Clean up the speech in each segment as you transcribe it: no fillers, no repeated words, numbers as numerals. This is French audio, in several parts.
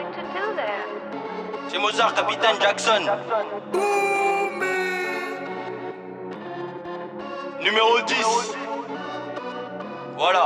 C'est Mozart, Capitaine Jackson. Numéro 10. Voilà.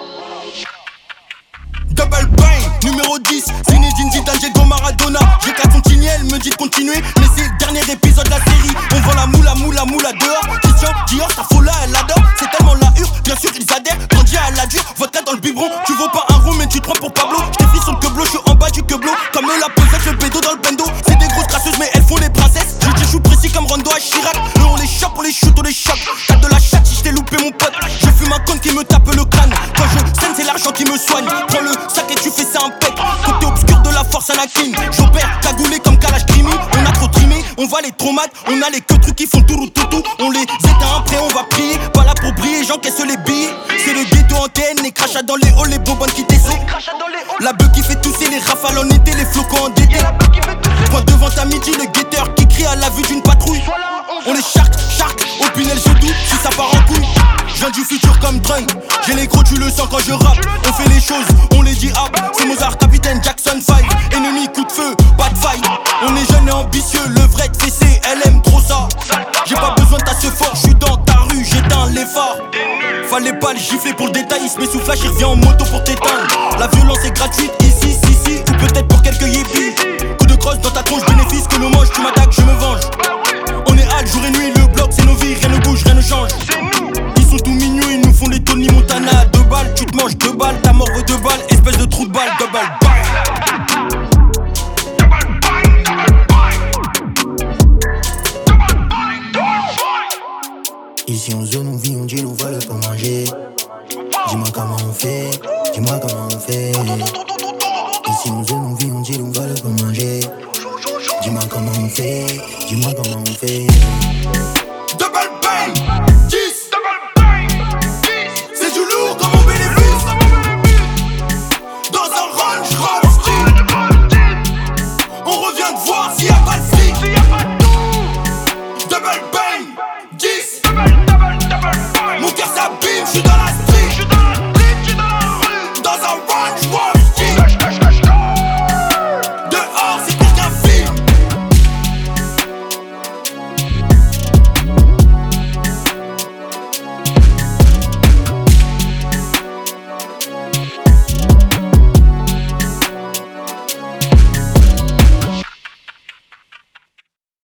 Double bang, numéro 10. Zinedine Zidane, Diego Maradona. J'ai qu'à continuer, elle me dit de continuer. Mais c'est le dernier épisode de la série. On vend la moula dehors. Christian Dior, ta folla, elle adore. C'est tellement la hure, bien sûr ils adhèrent. Grandi à la dure, vodka dans le biberon. Tu vaux pas un rond, mais tu te prends pour Pablo. J't'ai pris son queublo, j'suis en bas du queublo. Comme la posette, le bédo dans le bendo. C'est des grosses grasseuses, mais elles font les princesses. Je suis précis comme Rondo à Chirac. Eux on les chope, on les shoot, on les chope. T'as de la chatte si j't'ai loupé mon pote. Je fume un con qui me tape le crâne. Quand je scène, c'est l'argent qui me soigne. Prends le sac et tu fais ça un pec. Côté obscur de la force Anakin. J'opère cagoulé comme Kalash Krimi. On a trop trimé, on va les traumates. On a les que trucs qui font tout. On les éteint après, on va prier. Pas là pour briller, j'encaisse les billets. C'est le ghetto en TN, les crachats dans les halls, les bonbonnes qui descendent. La beuh qui fait tousser, les rafales en été, les flocons en été. Point devant ta midi, le guetteur qui crie à la vue d'une patrouille. On les shark, au pinel je doute si ça part en couille. Je viens du futur comme Drunk. J'ai les gros, tu le sens quand je rappe. On fait les choses, on les dit hop. C'est Mozart, Capitaine Jackson 5. Ennemi, coup de feu, pas de fight. On est jeune et ambitieux, le vrai de fessé, elle aime trop ça. J'ai pas besoin de ta ce fort, j'suis dans ta rue, j'éteins l'effort. Fallait pas le gifler pour le détail, il se met sous flash, il revient en moto pour t'éteindre. La violence est gratuite ici, ou peut-être pour quelques yippies. Coup de crosse dans ta tronche, bénéfice que l'on mange, tu m'attaques, je me venge. On est hal, jour et nuit, le bloc c'est nos vies, rien ne bouge, rien ne change. Ils sont tout mignons, ils nous font des Tony Montana. 2 balles, tu te manges 2 balles, ta mort veut 2 balles, espèce de trou de balle, double bang. Ici en zone, on vit, on dit, on vole pour manger. Dis-moi comment on fait, dis-moi comment on fait. Ici en zone, on vit, on dit, on vole pour manger. Dis-moi comment on fait, dis-moi comment on fait.